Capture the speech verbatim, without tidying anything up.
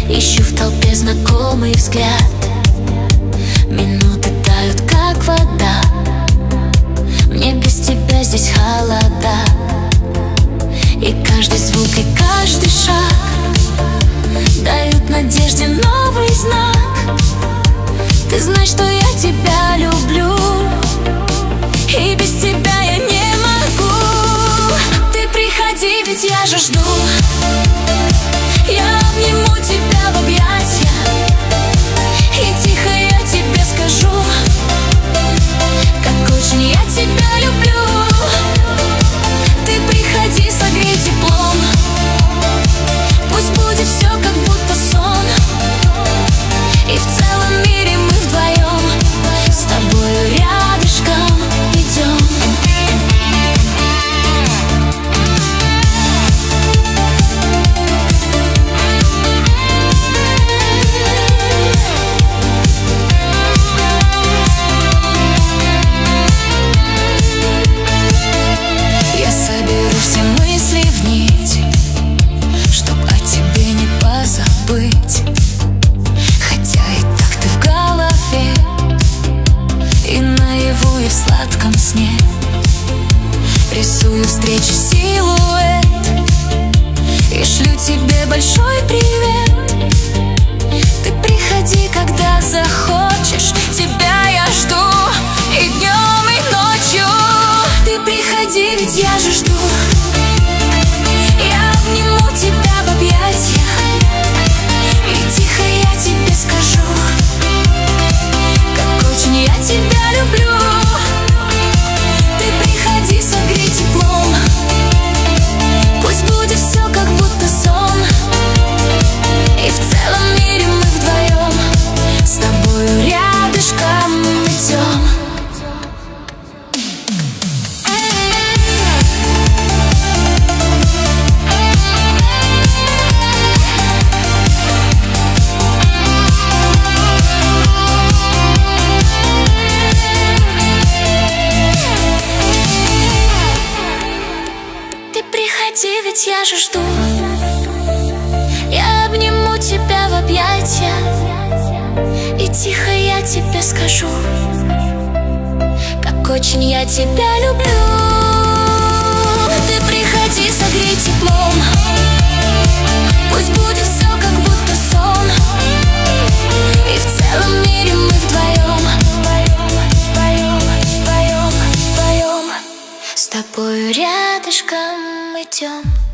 Ищу в толпе знакомый взгляд. Минуты тают, как вода. Мне без тебя здесь холода. И каждый звук, и каждый шаг дают надежде новый знак. Ты знаешь, что я тебя люблю, и без тебя я не могу. Ты приходи, ведь я же жду. Я обниму тебя в объятья, и тихо я тебе скажу, как очень я тебя люблю. Ты приходи, согрей теплом. Пусть будет все, как будто сон. И в целом мире мы вдвоем с тобою рядышком идем. Я соберу все мысли в нить, чтоб о тебе не позабыть. Хотя и так ты в голове, и наяву, и в сладком сне. Рисую встречи силуэт и шлю тебе большой привет. Ты приходи, когда захочешь, тебя я жду и днем, и ночью. Ты приходи, ведь я же жду. Я обниму тебя в объятья, и тихо я тебе скажу, как очень я тебя люблю. Ты приходи, согрей теплом. Пусть будет все, как будто сон. И в целом мире мы вдвоем с тобою рядышком идем. Ты приходи, ведь я же жду. Я обниму тебя в объятья, и тихо я тебе скажу, как очень я тебя люблю. Ты приходи, согрей теплом. Пусть будет все, как будто сон. И в целом мире мы вдвоем, вдвоем, вдвоем, вдвоем с тобою рядышком идем.